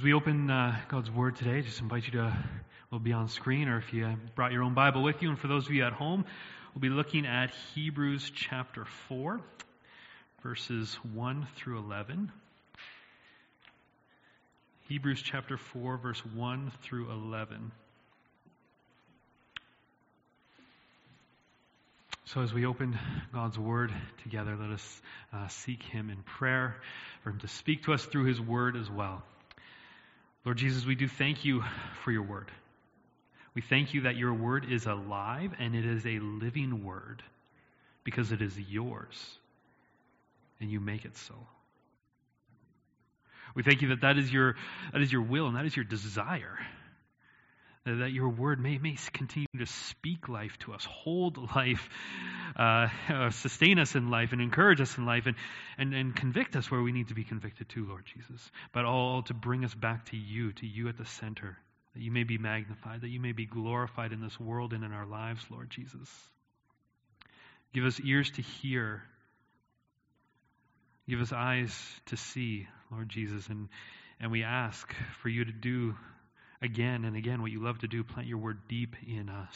As we open God's Word today, I just invite you to, we'll be on screen, or if you brought your own Bible with you, and for those of you at home, we'll be looking at Hebrews chapter 4, verses 1 through 11. Hebrews chapter 4, verse 1 through 11. So as we open God's Word together, let us seek Him in prayer, for Him to speak to us through His Word as well. Lord Jesus, we do thank you for your word. We thank you that your word is alive and it is a living word because it is yours and you make it so. We thank you that is your will and that is your desire. That your word may continue to speak life to us, hold life, sustain us in life, and encourage us in life, and convict us where we need to be convicted too, Lord Jesus. But all to bring us back to you at the center, that you may be magnified, that you may be glorified in this world and in our lives, Lord Jesus. Give us ears to hear. Give us eyes to see, Lord Jesus. And we ask for you to do again and again what you love to do, plant your word deep in us.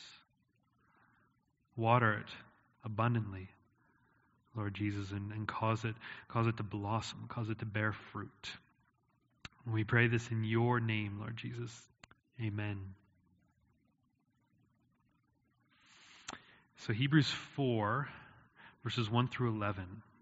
Water it abundantly, Lord Jesus, and cause it to blossom, cause it to bear fruit. And we pray this in your name, Lord Jesus. Amen. So Hebrews 4, verses 1 through 11.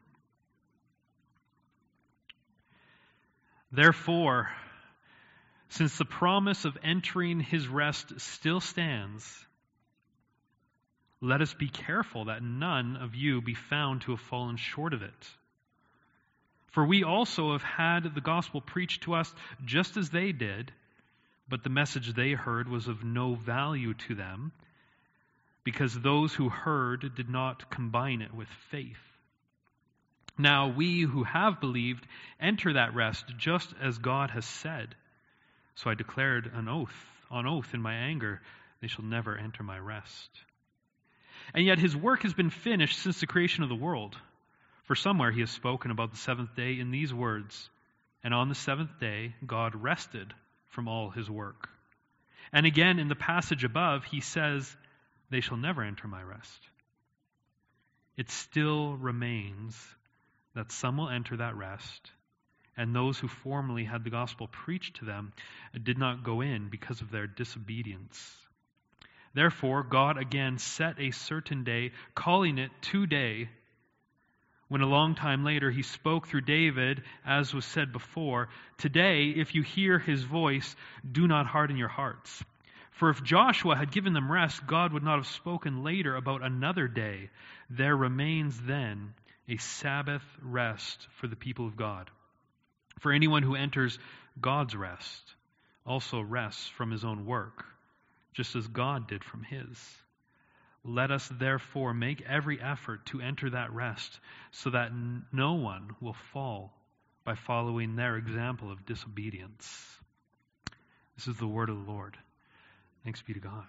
Therefore, since the promise of entering his rest still stands, let us be careful that none of you be found to have fallen short of it. For we also have had the gospel preached to us just as they did, but the message they heard was of no value to them, because those who heard did not combine it with faith. Now we who have believed enter that rest just as God has said. So I declared on oath in my anger, they shall never enter my rest. And yet his work has been finished since the creation of the world. For somewhere he has spoken about the seventh day in these words, and on the seventh day God rested from all his work. And again in the passage above he says, they shall never enter my rest. It still remains that some will enter that rest, and those who formerly had the gospel preached to them did not go in because of their disobedience. Therefore, God again set a certain day, calling it today, when a long time later he spoke through David, as was said before, today, if you hear his voice, do not harden your hearts. For if Joshua had given them rest, God would not have spoken later about another day. There remains then a Sabbath rest for the people of God. For anyone who enters God's rest also rests from his own work, just as God did from his. Let us therefore make every effort to enter that rest, so that no one will fall by following their example of disobedience. This is the word of the Lord. Thanks be to God.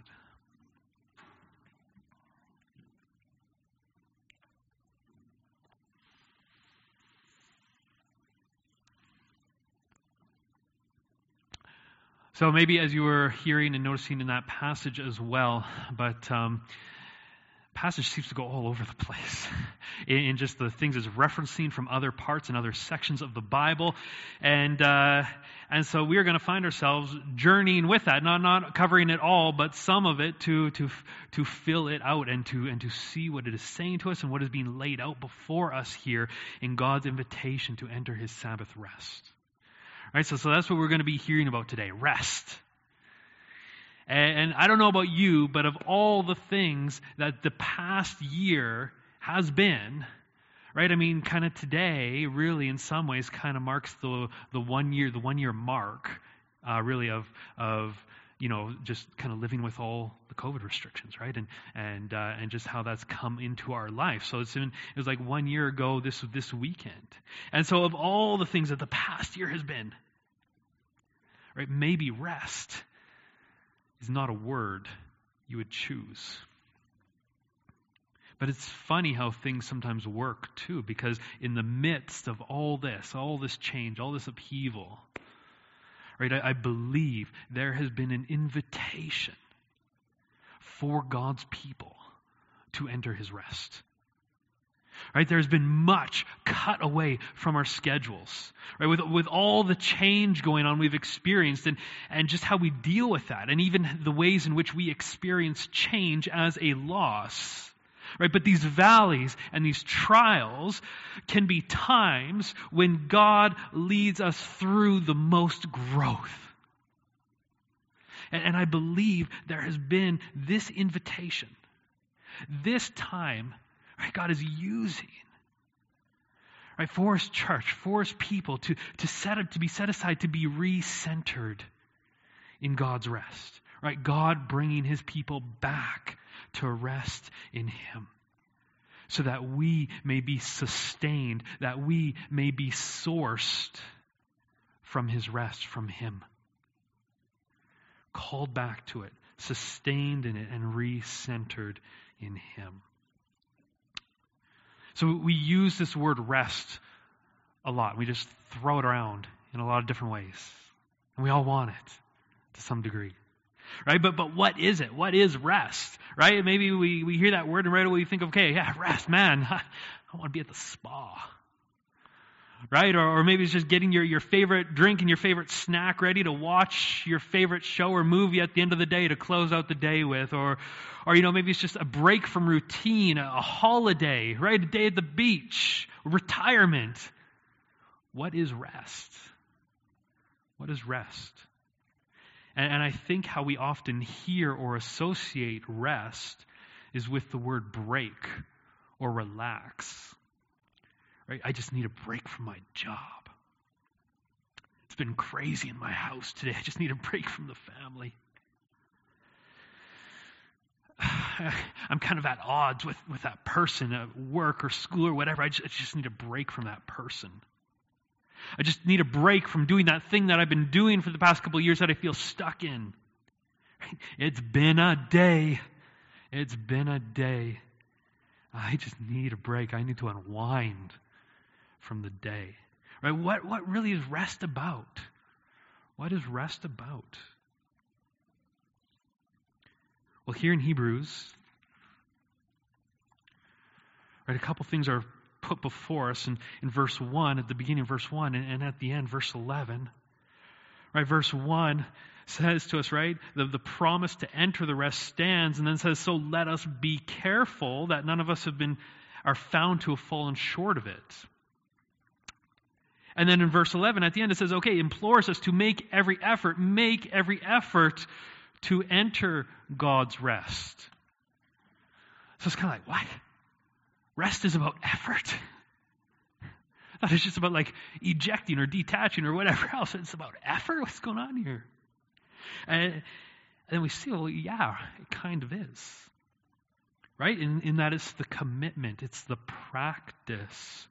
So maybe as you were hearing and noticing in that passage as well, but passage seems to go all over the place in just the things it's referencing from other parts and other sections of the Bible, and so we are going to find ourselves journeying with that, not covering it all, but some of it to fill it out and to see what it is saying to us and what is being laid out before us here in God's invitation to enter His Sabbath rest. Right, so that's what we're going to be hearing about today, rest. And I don't know about you, but of all the things that the past year has been, right? I mean, kind of today, really, in some ways, kind of marks the 1 year mark, really of just kind of living with all the COVID restrictions, right? And just how that's come into our life. So it was like 1 year ago this weekend. And so of all the things that the past year has been, right, maybe rest is not a word you would choose. But it's funny how things sometimes work too, because in the midst of all this change, all this upheaval, Right? I believe there has been an invitation for God's people to enter his rest. Right? There's been much cut away from our schedules. Right? With all the change going on we've experienced and just how we deal with that, and even the ways in which we experience change as a loss. Right? But these valleys and these trials can be times when God leads us through the most growth. And I believe there has been this invitation, this time, right, God is using, right, for his church, for his people to be set aside, to be re-centered in God's rest. Right? God bringing his people back to rest in him, so that we may be sustained, that we may be sourced from his rest, from him. Called back to it, sustained in it, and re-centered in him. So we use this word rest a lot. We just throw it around in a lot of different ways. And we all want it to some degree. Right? But what is it? What is rest? Right? Maybe we hear that word and right away we think, okay, yeah, rest, man. I want to be at the spa. Right? Or maybe it's just getting your favorite drink and your favorite snack ready to watch your favorite show or movie at the end of the day to close out the day with. Or maybe it's just a break from routine, a holiday, right? A day at the beach, retirement. What is rest? What is rest? And I think how we often hear or associate rest is with the word break or relax. Right? I just need a break from my job. It's been crazy in my house today. I just need a break from the family. I'm kind of at odds with that person at work or school or whatever. I just need a break from that person. I just need a break from doing that thing that I've been doing for the past couple of years that I feel stuck in. It's been a day. It's been a day. I just need a break. I need to unwind from the day. Right? What really is rest about? What is rest about? Well, here in Hebrews, right, a couple things are put before us in verse 1, at the beginning of verse 1, and at the end, verse 11. Right, verse 1 says to us, right, the promise to enter the rest stands, and then says, so let us be careful that none of us are found to have fallen short of it. And then in verse 11, at the end, it says, okay, implores us to make every effort to enter God's rest. So it's kind of like, what? Rest is about effort? I thought it's just about like ejecting or detaching or whatever else. It's about effort? What's going on here? And then we see, well, yeah, it kind of is. Right? In that it's the commitment, it's the practice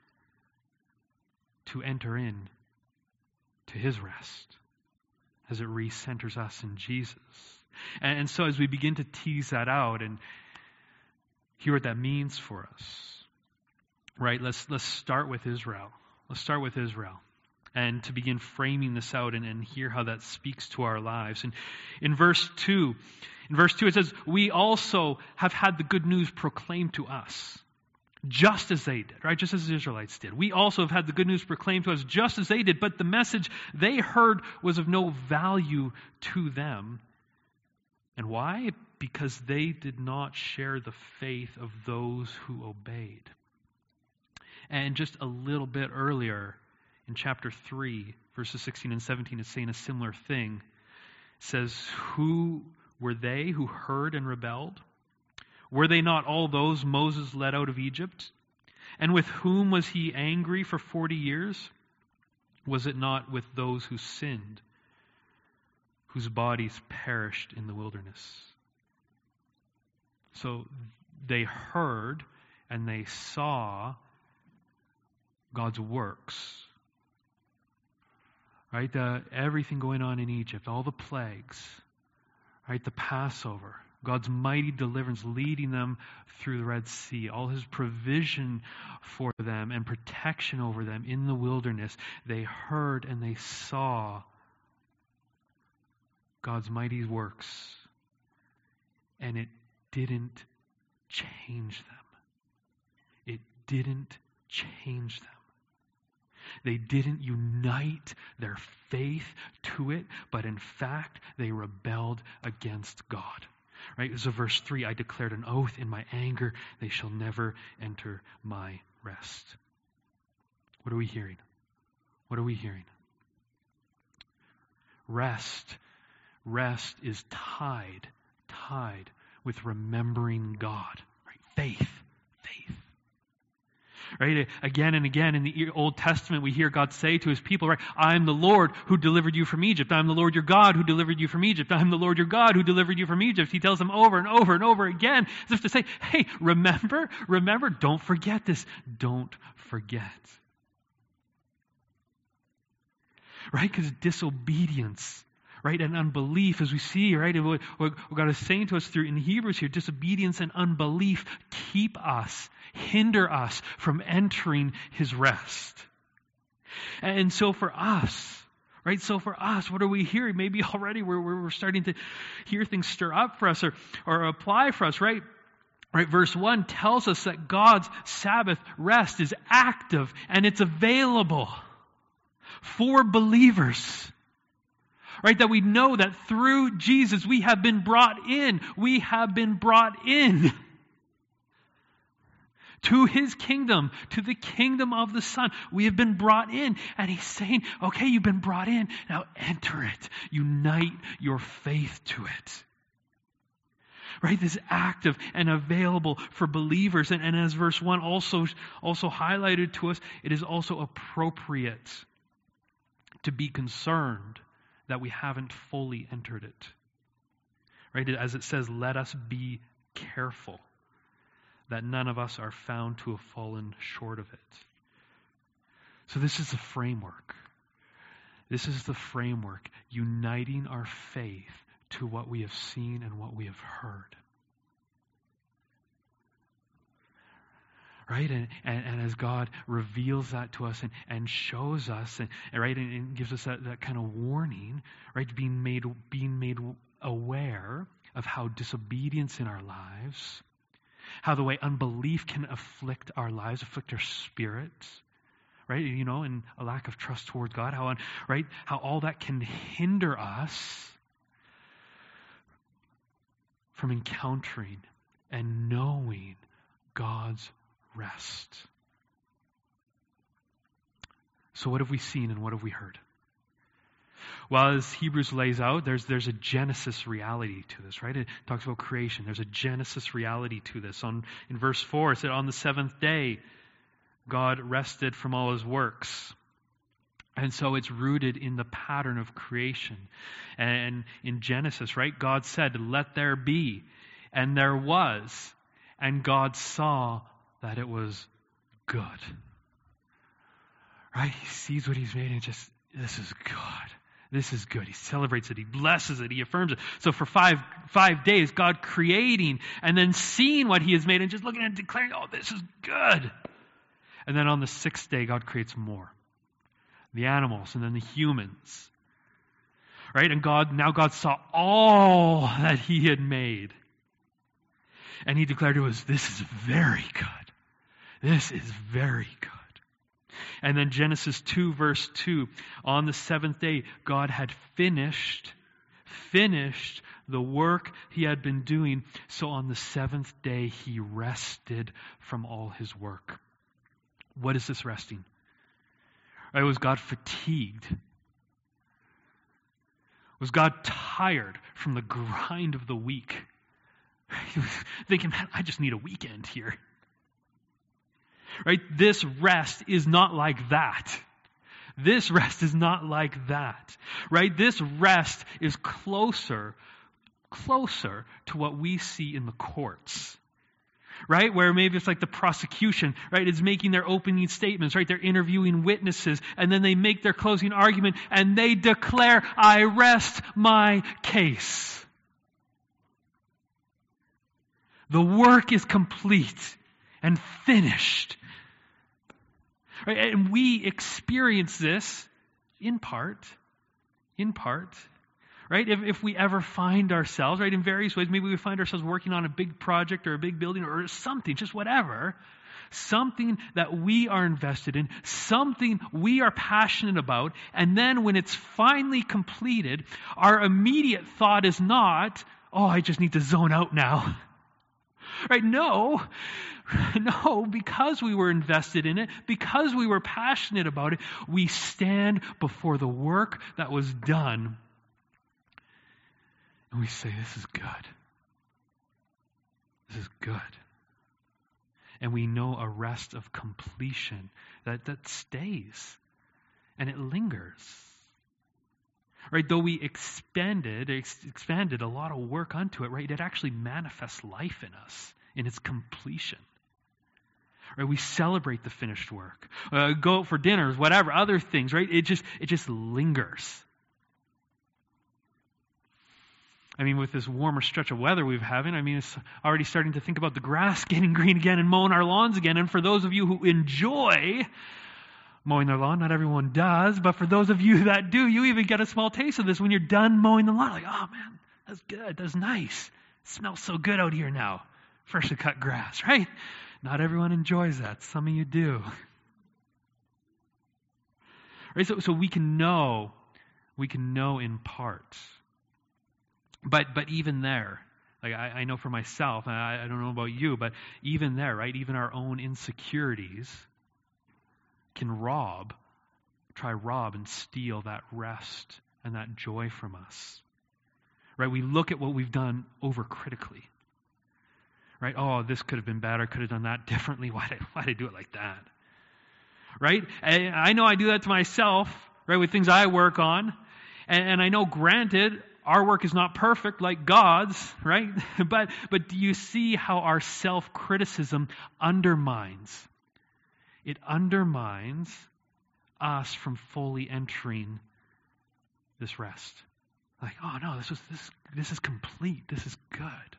to enter in to his rest as it recenters us in Jesus. And so as we begin to tease that out and hear what that means for us, right, let's start with Israel. Let's start with Israel and to begin framing this out and hear how that speaks to our lives. And in verse 2, it says, we also have had the good news proclaimed to us, just as they did, right? Just as the Israelites did. We also have had the good news proclaimed to us just as they did, but the message they heard was of no value to them. And why? Because they did not share the faith of those who obeyed. And just a little bit earlier, in chapter 3, verses 16 and 17, it's saying a similar thing. It says, who were they who heard and rebelled? Were they not all those Moses led out of Egypt? And with whom was he angry for 40 years? Was it not with those who sinned, whose bodies perished in the wilderness? So they heard and they saw God's works. Right? Everything going on in Egypt, all the plagues, right? The Passover, God's mighty deliverance leading them through the Red Sea, all his provision for them and protection over them in the wilderness. They heard and they saw God's mighty works, and it didn't change them. It didn't change them. They didn't unite their faith to it, but in fact, they rebelled against God. Right? So verse 3, I declared an oath in my anger, they shall never enter my rest. What are we hearing? What are we hearing? Rest is tied with remembering God. Right? Faith. Right? Again and again in the Old Testament, we hear God say to his people, right, I am the Lord who delivered you from Egypt. I am the Lord your God who delivered you from Egypt. I am the Lord your God who delivered you from Egypt. He tells them over and over and over again, as if to say, hey, remember, don't forget this. Don't forget. Right? Because disobedience, right, and unbelief, as we see, right, what God is saying to us through in Hebrews here, disobedience and unbelief hinder us from entering his rest. And so for us, right, what are we hearing? Maybe already we're starting to hear things stir up for us or apply for us, right? Right, verse 1 tells us that God's Sabbath rest is active and it's available for believers. Right, that we know that through Jesus we have been brought in. We have been brought in to his kingdom, to the kingdom of the Son. We have been brought in. And he's saying, okay, you've been brought in. Now enter it. Unite your faith to it. Right, this is active and available for believers. And as verse 1 also highlighted to us, it is also appropriate to be concerned that we haven't fully entered it. Right? As it says, let us be careful that none of us are found to have fallen short of it. So this is the framework. This is the framework, uniting our faith to what we have seen and what we have heard. Right? And as God reveals that to us and shows us, and gives us that kind of warning, right? Being made aware of how disobedience in our lives, how the way unbelief can afflict our lives, afflict our spirits, right? And a lack of trust towards God, how all that can hinder us from encountering and knowing God's rest. So what have we seen and what have we heard? Well, as Hebrews lays out, there's a Genesis reality to this, right? It talks about creation. There's a Genesis reality to this. In verse 4, it said, on the seventh day, God rested from all his works. And so it's rooted in the pattern of creation. And in Genesis, right, God said, let there be. And there was. And God saw that it was good. Right? He sees what he's made and just, this is good. This is good. He celebrates it. He blesses it. He affirms it. So for five days, God creating and then seeing what he has made and just looking at it and declaring, oh, this is good. And then on the sixth day, God creates more. The animals and then the humans. Right? And God saw all that he had made. And he declared to us, this is very good. This is very good. And then Genesis 2 verse 2, on the seventh day, God had finished the work he had been doing. So on the seventh day, he rested from all his work. What is this resting? Right, was God fatigued? Was God tired from the grind of the week? He was thinking, man, I just need a weekend here. Right? This rest is not like that. This rest is not like that. Right? This rest is closer to what we see in the courts. Right? Where maybe it's like the prosecution, right, is making their opening statements, right? They're interviewing witnesses, and then they make their closing argument, and they declare, I rest my case. The work is complete and finished. Right? And we experience this in part, Right? If we ever find ourselves, right, in various ways, maybe we find ourselves working on a big project or a big building or something, just whatever, something that we are invested in, something we are passionate about, and then when it's finally completed, our immediate thought is not, oh, I just need to zone out now. Right? No, because we were invested in it, because we were passionate about it, we stand before the work that was done and we say, this is good. This is good. And we know a rest of completion that stays and it lingers. Right? Though we expanded a lot of work unto it, right? It actually manifests life in us in its completion. Right? We celebrate the finished work. Go out for dinners, whatever, other things, right? It just lingers. I mean, with this warmer stretch of weather we've having, I mean, it's already starting to think about the grass getting green again and mowing our lawns again. And for those of you who enjoy mowing their lawn, not everyone does, but for those of you that do, you even get a small taste of this when you're done mowing the lawn. Like, oh man, that's good, that's nice. It smells so good out here now. Freshly cut grass, right? Not everyone enjoys that. Some of you do. Right? So we can know in part. But even there, like I know for myself, and I don't know about you, but even there, right, even our own insecurities can try rob and steal that rest and that joy from us. Right? We look at what we've done overcritically. Right? Oh, this could have been better, could have done that differently. Why did I do it like that? Right? And I know I do that to myself, right, with things I work on. And I know, granted, our work is not perfect like God's, right? But do you see how our self-criticism undermines? It undermines us from fully entering this rest. Like, oh no, this is complete. This is good.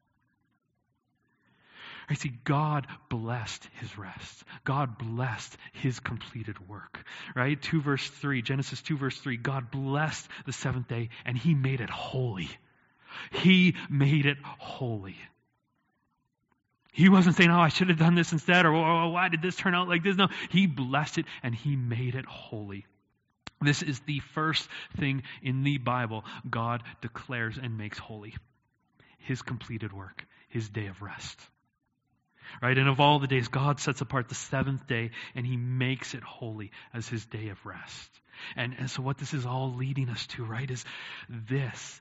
I see God blessed his rest. God blessed his completed work. Right? Genesis 2 verse 3, God blessed the seventh day and he made it holy. He made it holy. He wasn't saying, oh, I should have done this instead, or oh, why did this turn out like this? No, he blessed it and he made it holy. This is the first thing in the Bible God declares and makes holy. His completed work, his day of rest. Right? And of all the days, God sets apart the seventh day and he makes it holy as his day of rest. And so what this is all leading us to, right, is this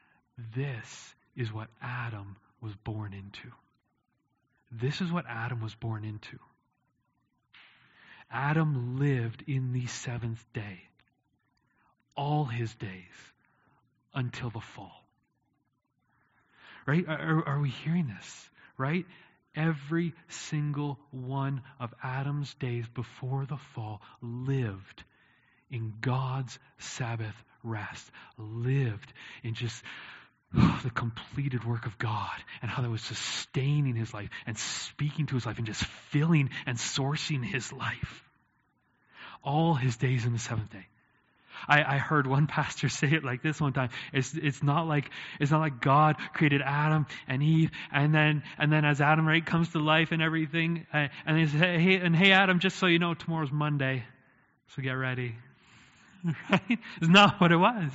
is what Adam was born into. This is what Adam was born into. Adam lived in the seventh day, all his days, until the fall. Right? Are we hearing this? Right? Every single one of Adam's days before the fall lived in God's Sabbath rest, lived in just the completed work of God and how that was sustaining his life and speaking to his life and just filling and sourcing his life. All his days in the seventh day. I heard one pastor say it like this one time. It's not like God created Adam and Eve, and then as Adam, right, comes to life and everything, and he says, hey Adam, just so you know, tomorrow's Monday, so get ready. Right? It's not what it was.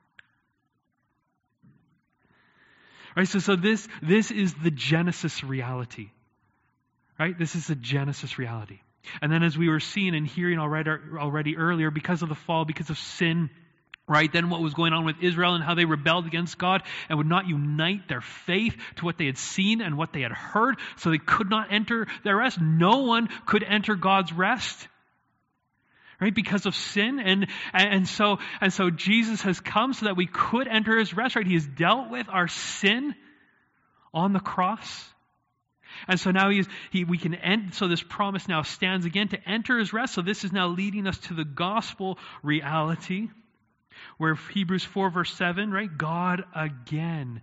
Right? So this is the Genesis reality. Right? This is the Genesis reality. And then as we were seeing and hearing already earlier, because of the fall, because of sin, right, then what was going on with Israel and how they rebelled against God and would not unite their faith to what they had seen and what they had heard, so they could not enter their rest. No one could enter God's rest. Right, because of sin, and so Jesus has come so that we could enter his rest. Right, he has dealt with our sin on the cross. And so now we can end, so this promise now stands again to enter his rest. So this is now leading us to the gospel reality, where Hebrews 4 verse 7, right? God again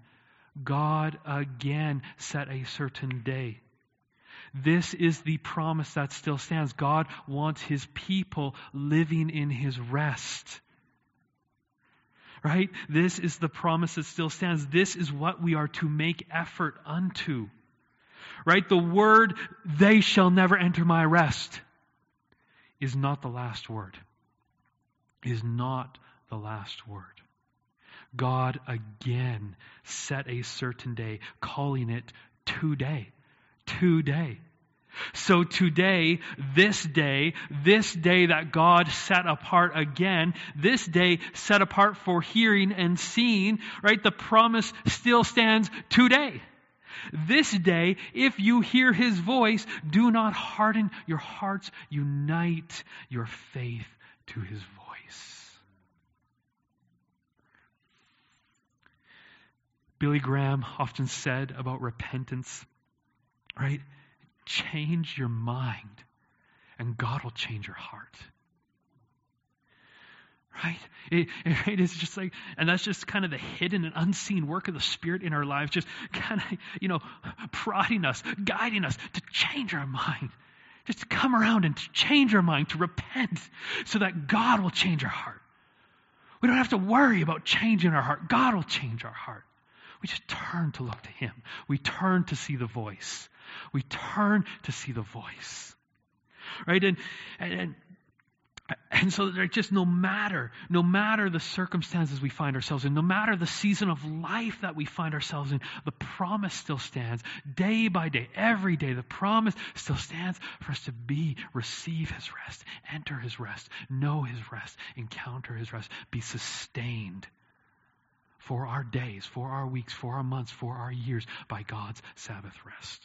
set a certain day. This is the promise that still stands. God wants his people living in his rest. right? This is the promise that still stands. This is what we are to make effort unto, right? The word, they shall never enter my rest, is not the last word. Is not the last word. God again set a certain day, calling it today. Today. So today, this day that God set apart again, this day set apart for hearing and seeing, right? The promise still stands today. This day, if you hear His voice, do not harden your hearts. Unite your faith to His voice. Billy Graham often said about repentance, right? Change your mind, and God will change your heart. Right? It is just like, and that's just kind of the hidden and unseen work of the Spirit in our lives, just kind of, prodding us, guiding us to change our mind. Just to come around and to change our mind, to repent, so that God will change our heart. We don't have to worry about changing our heart. God will change our heart. We just turn to look to Him. We turn to see the voice. We turn to see the voice. Right? And so that just no matter the circumstances we find ourselves in, no matter the season of life that we find ourselves in, the promise still stands. Day by day, every day, the promise still stands for us to receive His rest, enter His rest, know His rest, encounter His rest, be sustained for our days, for our weeks, for our months, for our years by God's Sabbath rest.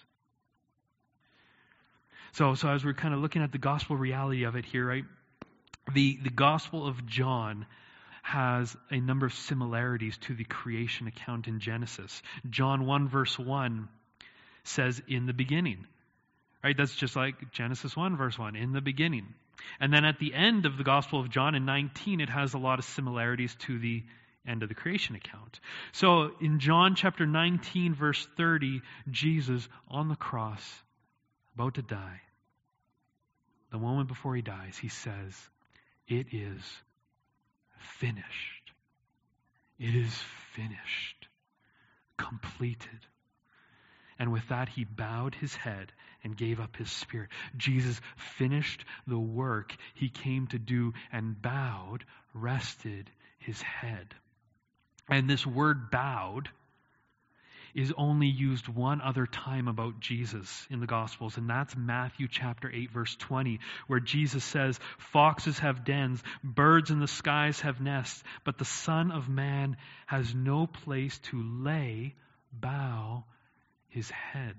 So as we're kind of looking at the gospel reality of it here, right? The Gospel of John has a number of similarities to the creation account in Genesis. John 1 verse 1 says, in the beginning. Right? That's just like Genesis 1 verse 1, in the beginning. And then at the end of the Gospel of John in 19, it has a lot of similarities to the end of the creation account. So in John chapter 19 verse 30, Jesus on the cross, about to die, the moment before He dies, He says, it is finished. It is finished. Completed. And with that, He bowed His head and gave up His spirit. Jesus finished the work He came to do and bowed, rested His head. And this word bowed is only used one other time about Jesus in the Gospels, and that's Matthew chapter 8, verse 20, where Jesus says, foxes have dens, birds in the skies have nests, but the Son of Man has no place to bow His head.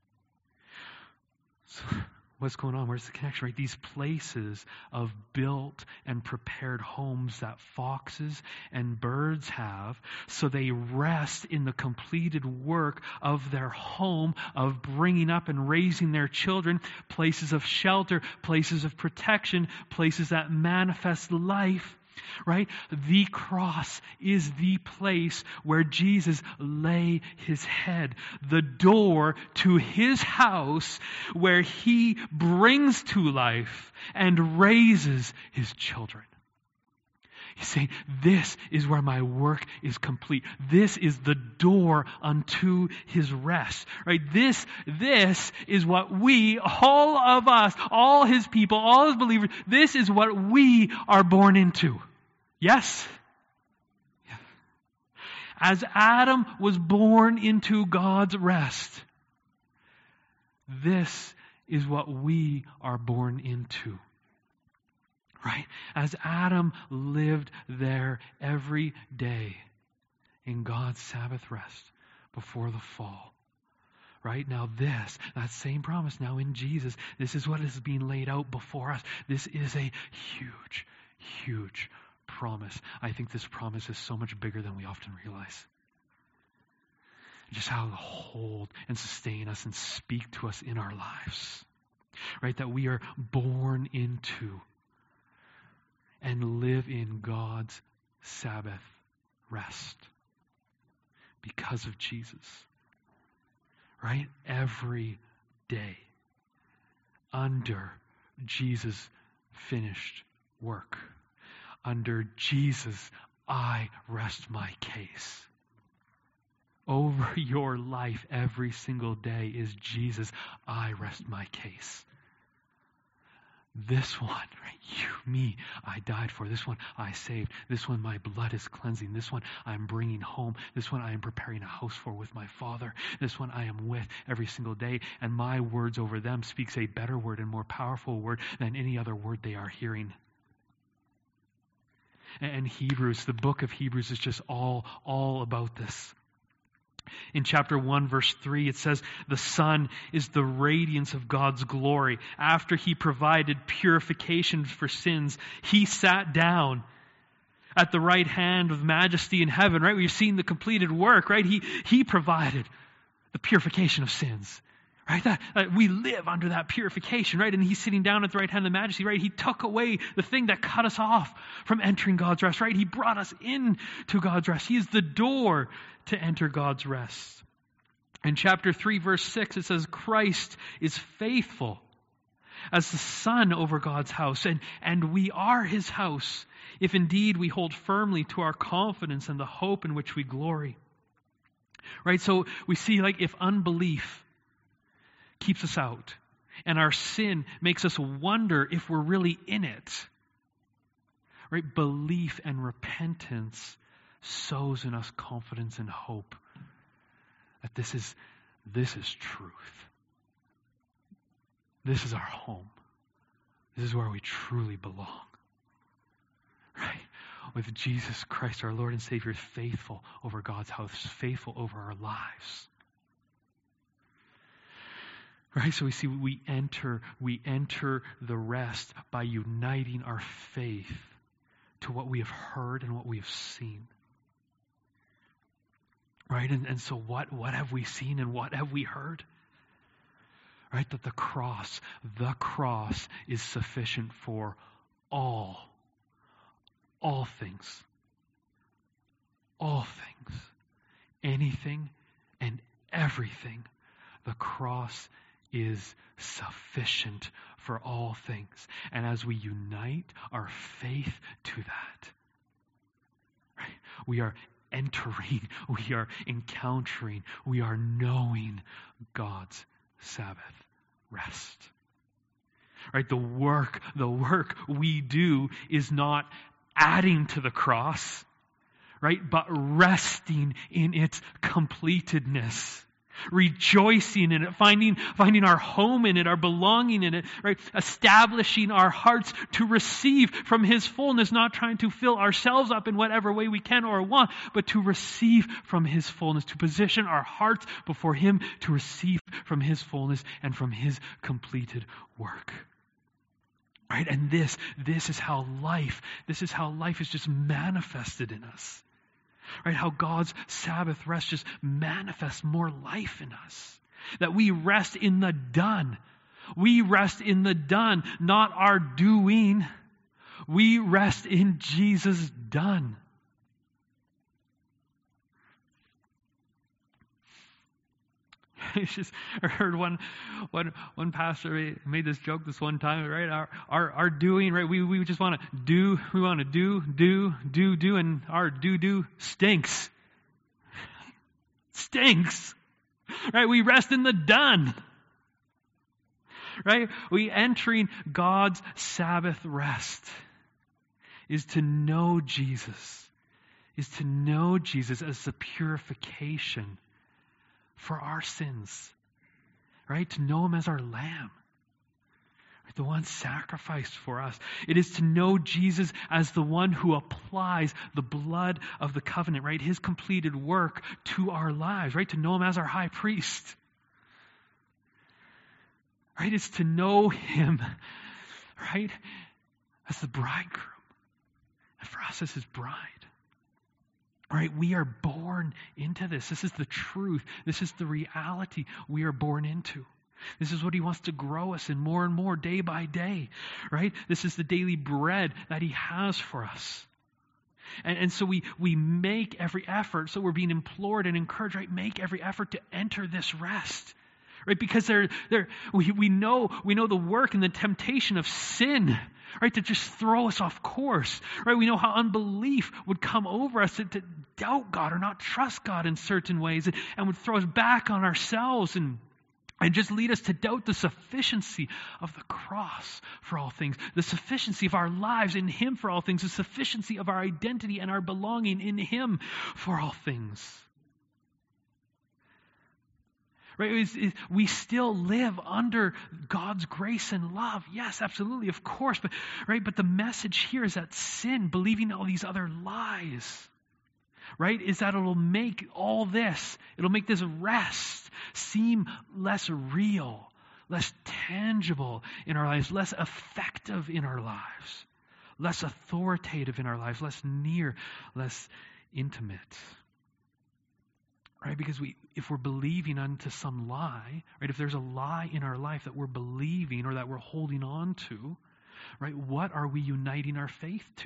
So, what's going on? Where's the connection? Right? These places of built and prepared homes that foxes and birds have, so they rest in the completed work of their home, of bringing up and raising their children, places of shelter, places of protection, places that manifest life. Right? The cross is the place where Jesus lay His head, the door to His house where He brings to life and raises His children. He's saying, this is where my work is complete. This is the door unto His rest. Right? This is what we, all of us, all His people, all His believers, this is what we are born into. Yes? Yeah. As Adam was born into God's rest, this is what we are born into. Right? As Adam lived there every day in God's Sabbath rest before the fall. Right? Now that same promise now in Jesus, this is what is being laid out before us. This is a huge, huge promise. I think this promise is so much bigger than we often realize. Just how to hold and sustain us and speak to us in our lives. Right? That we are born into and live in God's Sabbath rest because of Jesus. Right? Every day under Jesus' finished work. Under Jesus' I rest my case. Over your life every single day is Jesus, I rest my case. This one, right, you, me, I died for. This one I saved. This one my blood is cleansing. This one I'm bringing home. This one I am preparing a house for with my Father. This one I am with every single day. And my words over them speaks a better word and more powerful word than any other word they are hearing. And Hebrews, the book of Hebrews is just all about this. In chapter 1, verse 3, it says, the Son is the radiance of God's glory. After He provided purification for sins, He sat down at the right hand of majesty in heaven, right? We've seen the completed work, right? He provided the purification of sins, right? That we live under that purification, right? And He's sitting down at the right hand of the majesty, right? He took away the thing that cut us off from entering God's rest, right? He brought us into God's rest. He is the door to enter God's rest. In chapter 3, verse 6, it says, Christ is faithful as the Son over God's house, and we are His house, if indeed we hold firmly to our confidence and the hope in which we glory. Right? So we see, like, if unbelief keeps us out, and our sin makes us wonder if we're really in it, right? Belief and repentance sows in us confidence and hope that this is truth. This is our home. This is where we truly belong. Right? With Jesus Christ, our Lord and Savior, faithful over God's house, faithful over our lives. Right? So we see we enter the rest by uniting our faith to what we have heard and what we have seen. Right? And so what have we seen and what have we heard? Right? That the cross is sufficient for all things. All things. Anything and everything. The cross is sufficient for all things. And as we unite our faith to that, right, we are entering, we are encountering, we are knowing God's Sabbath rest. Right? The work we do is not adding to the cross, right? But resting in its completedness. Rejoicing in it, finding our home in it, our belonging in it, right? Establishing our hearts to receive from His fullness, not trying to fill ourselves up in whatever way we can or want, but to receive from His fullness, to position our hearts before Him to receive from His fullness and from His completed work. Right? And this is how life is just manifested in us. Right? How God's Sabbath rest just manifests more life in us. That we rest in the done. We rest in the done, not our doing. We rest in Jesus' done. I heard one pastor made this joke this one time, right? Our doing, right? We just want to do, and our do stinks. Stinks. Right? We rest in the done. Right? We entering God's Sabbath rest is to know Jesus. Is to know Jesus as the purification for our sins, right? To know Him as our Lamb, right? The one sacrificed for us. It is to know Jesus as the one who applies the blood of the covenant, right? His completed work to our lives, right? To know Him as our high priest, right? It's to know Him, right? As the bridegroom, and for us as His bride. Right? We are born into this. This is the truth. This is the reality we are born into. This is what He wants to grow us in more and more day by day. Right? This is the daily bread that He has for us. And so we make every effort. So we're being implored and encouraged, right? Make every effort to enter this rest. right? Because we know the work and the temptation of sin, right, to just throw us off course, right? We know how unbelief would come over us to doubt God or not trust God in certain ways, and would throw us back on ourselves and just lead us to doubt the sufficiency of the cross for all things, the sufficiency of our lives in Him for all things, the sufficiency of our identity and our belonging in Him for all things. Right? We still live under God's grace and love. Yes, absolutely, of course. But the message here is that sin, believing all these other lies, right, is that it'll make this rest seem less real, less tangible in our lives, less effective in our lives, less authoritative in our lives, less near, less intimate. Right? Because if we're believing unto some lie, right, if there's a lie in our life that we're believing or that we're holding on to, right, what are we uniting our faith to?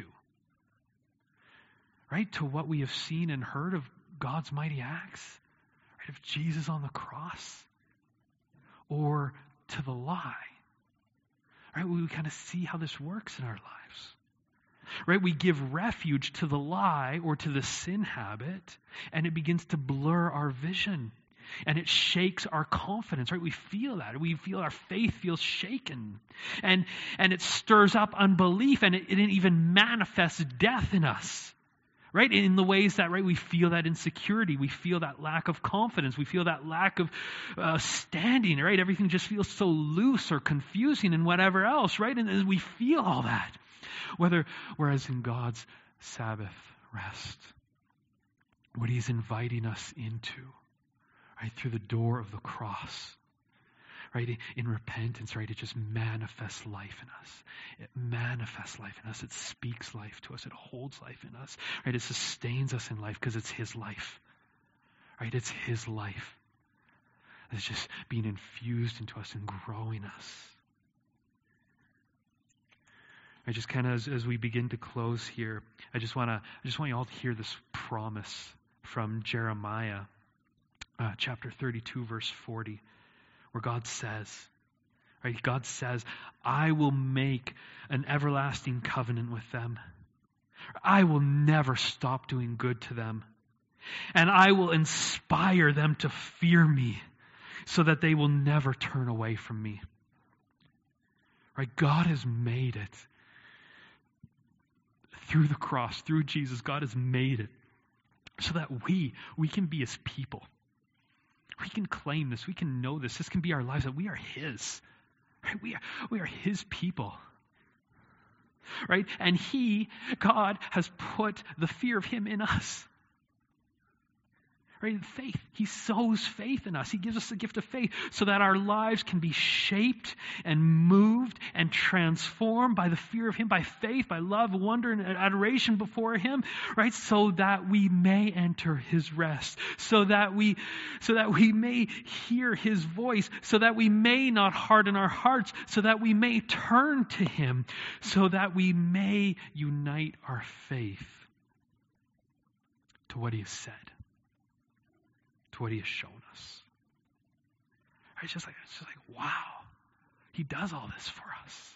Right? To what we have seen and heard of God's mighty acts? Right? Of Jesus on the cross? Or to the lie? Right? We kind of see how this works in our lives. Right? We give refuge to the lie or to the sin habit, and it begins to blur our vision. And it shakes our confidence, right? We feel that. We feel our faith feels shaken. And it stirs up unbelief, and it even manifests death in us. Right? In the ways that, right, we feel that insecurity, we feel that lack of confidence, we feel that lack of standing, right? Everything just feels so loose or confusing and whatever else, right? And we feel all that. Whereas in God's Sabbath rest, what He's inviting us into, right, through the door of the cross, right, in repentance, right, it just manifests life in us. It manifests life in us. It speaks life to us. It holds life in us, right? It sustains us in life because it's His life, right? It's His life that's just being infused into us and growing us. I just kind of, as we begin to close here, I just want you all to hear this promise from Jeremiah, chapter 32, verse 40, where God says, right? God says, I will make an everlasting covenant with them. I will never stop doing good to them. And I will inspire them to fear me so that they will never turn away from me. Right? God has made it. Through the cross, through Jesus, God has made it so that we can be His people. We can claim this. We can know this. This can be our lives, that we are His. Right? We are His people. Right? And God, has put the fear of Him in us. Right? Faith. He sows faith in us. He gives us the gift of faith so that our lives can be shaped and moved and transformed by the fear of Him, by faith, by love, wonder, and adoration before Him, right? So that we may enter His rest, so that we may hear His voice, so that we may not harden our hearts, so that we may turn to Him, so that we may unite our faith to what He has said, to what He has shown us. It's just like, wow, He does all this for us.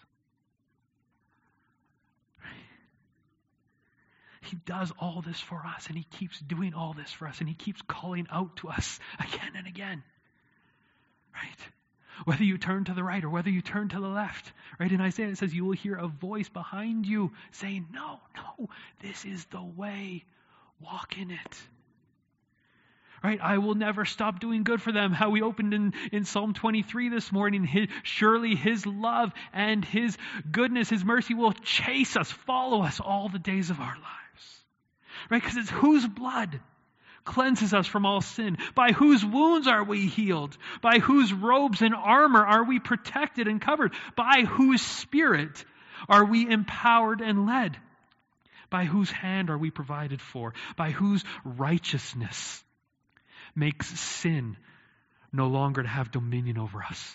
He does all this for us, and He keeps doing all this for us, and He keeps calling out to us again and again. Right? Whether you turn to the right or whether you turn to the left. Right? In Isaiah it says, you will hear a voice behind you saying, no, this is the way. Walk in it. Right? I will never stop doing good for them. How we opened in Psalm 23 this morning. Surely His love and His goodness, His mercy will chase us, follow us all the days of our lives. Right? Because it's whose blood cleanses us from all sin? By whose wounds are we healed? By whose robes and armor are we protected and covered? By whose Spirit are we empowered and led? By whose hand are we provided for? By whose righteousness makes sin no longer to have dominion over us?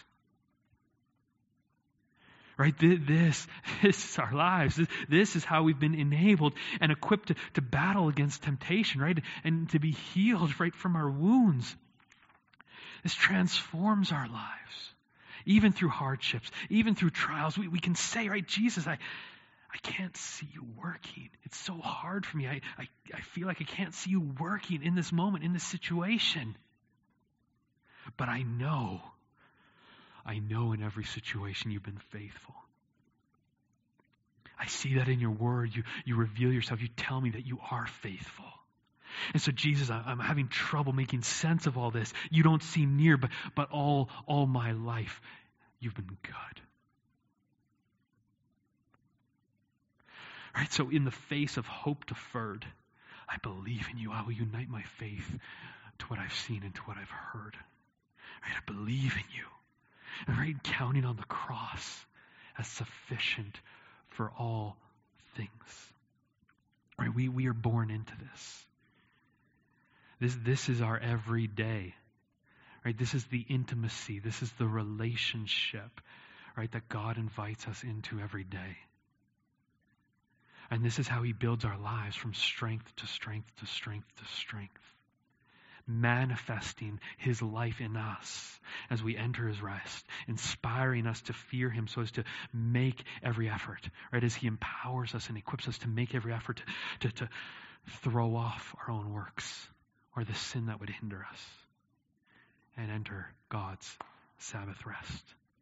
Right? This is our lives. This is how we've been enabled and equipped to battle against temptation, right? And to be healed, right, from our wounds. This transforms our lives. Even through hardships, even through trials, we can say, right, Jesus, I can't see you working. It's so hard for me. I feel like I can't see you working in this moment, in this situation. But I know in every situation you've been faithful. I see that in your word. You reveal yourself. You tell me that you are faithful. And so, Jesus, I'm having trouble making sense of all this. You don't seem near, but all my life, you've been good. Right? So in the face of hope deferred, I believe in you. I will unite my faith to what I've seen and to what I've heard. Right? I believe in you. And right, counting on the cross as sufficient for all things. Right? We are born into this. This is our everyday. Right? This is the intimacy. This is the relationship, right, that God invites us into every day. And this is how he builds our lives from strength to strength to strength to strength. Manifesting his life in us as we enter his rest, inspiring us to fear him so as to make every effort, right? As he empowers us and equips us to make every effort to throw off our own works or the sin that would hinder us and enter God's Sabbath rest.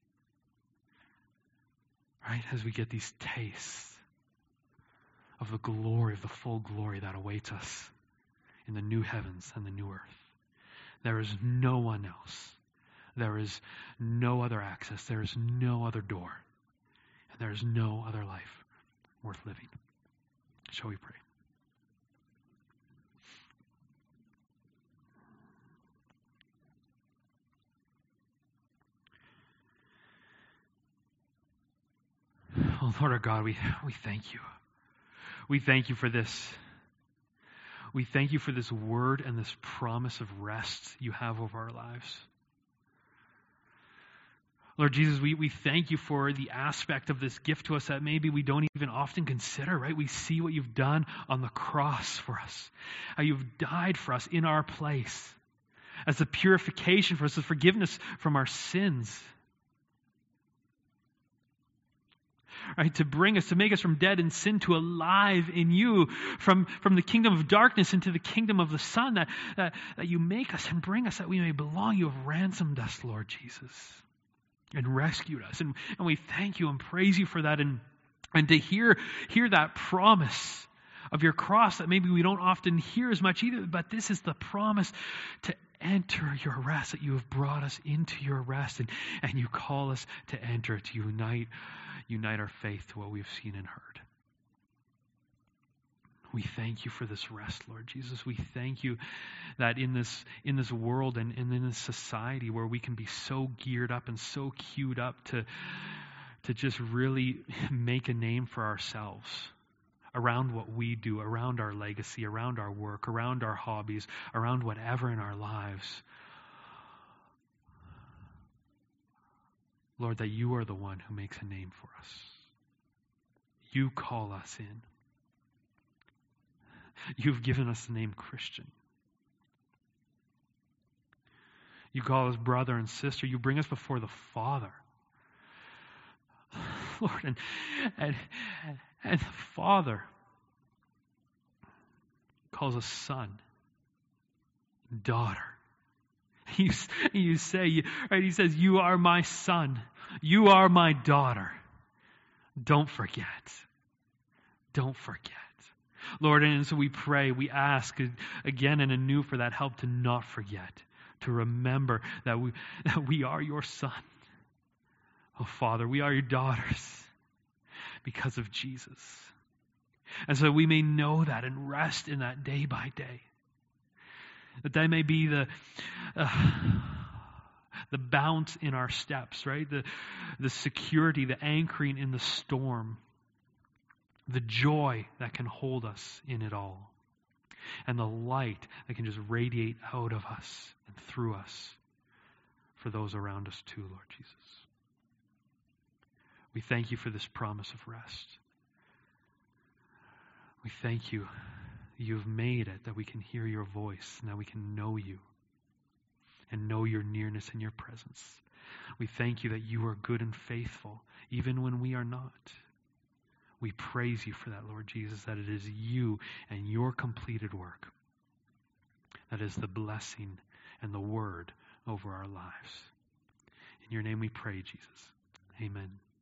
Right? As we get these tastes of the glory, of the full glory that awaits us in the new heavens and the new earth. There is no one else. There is no other access. There is no other door. And there is no other life worth living. Shall we pray? Oh, Lord our God, we thank you. We thank you for this. We thank you for this word and this promise of rest you have over our lives. Lord Jesus, we thank you for the aspect of this gift to us that maybe we don't even often consider, right? We see what you've done on the cross for us, how you've died for us in our place as a purification for us, as forgiveness from our sins. Right, to bring us, to make us from dead in sin to alive in you, from the kingdom of darkness into the kingdom of the Son, that you make us and bring us that we may belong. You have ransomed us, Lord Jesus, and rescued us. And we thank you and praise you for that. And to hear that promise of your cross that maybe we don't often hear as much either, but this is the promise to enter your rest, that you have brought us into your rest, and you call us to enter, to unite our faith to what we've seen and heard. We thank you for this rest, Lord Jesus. We thank you that in this world and in this society where we can be so geared up and so queued up to just really make a name for ourselves around what we do, around our legacy, around our work, around our hobbies, around whatever in our lives. Lord, that you are the one who makes a name for us. You call us in. You've given us the name Christian. You call us brother and sister. You bring us before the Father. Lord, and the Father calls us son, daughter. You say, right? He says, you are my son. You are my daughter. Don't forget. Don't forget. Lord, and so we pray, we ask again and anew for that help to not forget, to remember that we are your son. Oh, Father, we are your daughters because of Jesus. And so we may know that and rest in that day by day. That may be the bounce in our steps, right? The security, the anchoring in the storm. The joy that can hold us in it all. And the light that can just radiate out of us and through us for those around us too, Lord Jesus. We thank you for this promise of rest. We thank you that you've made it, that we can hear your voice, and that we can know you and know your nearness and your presence. We thank you that you are good and faithful, even when we are not. We praise you for that, Lord Jesus, that it is you and your completed work that is the blessing and the word over our lives. In your name we pray, Jesus. Amen.